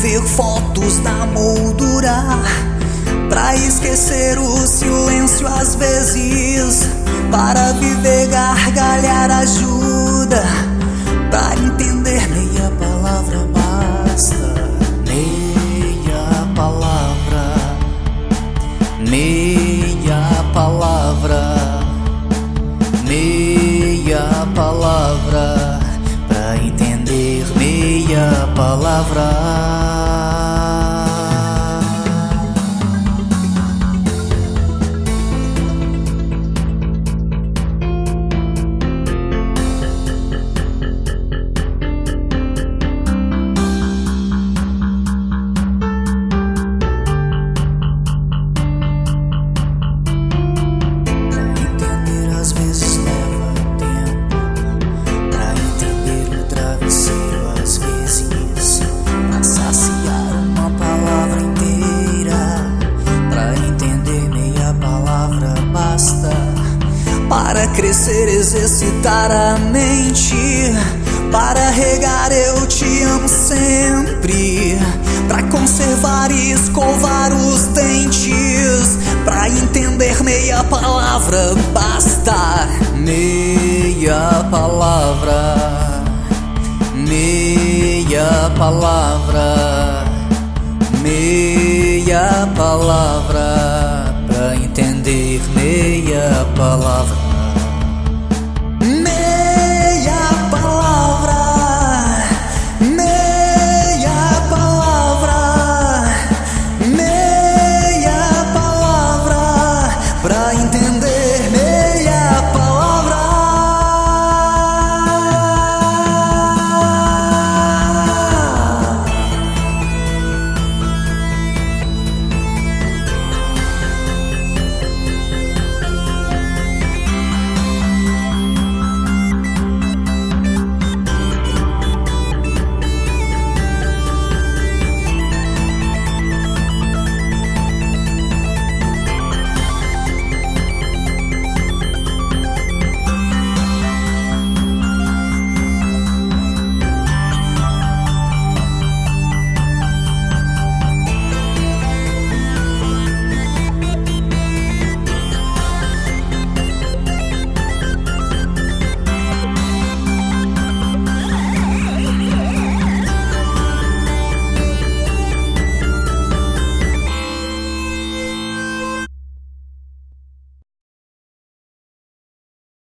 ver fotos da moldura, pra esquecer o silêncio às vezes, para viver, gargalhar ajuda, pra entender meia palavra basta. Meia palavra, meia palavra, meia palavra, pra entender meia palavra. Para crescer, exercitar a mente, para regar eu te amo sempre, para conservar e escovar os dentes, para entender meia palavra basta. Meia palavra, meia palavra,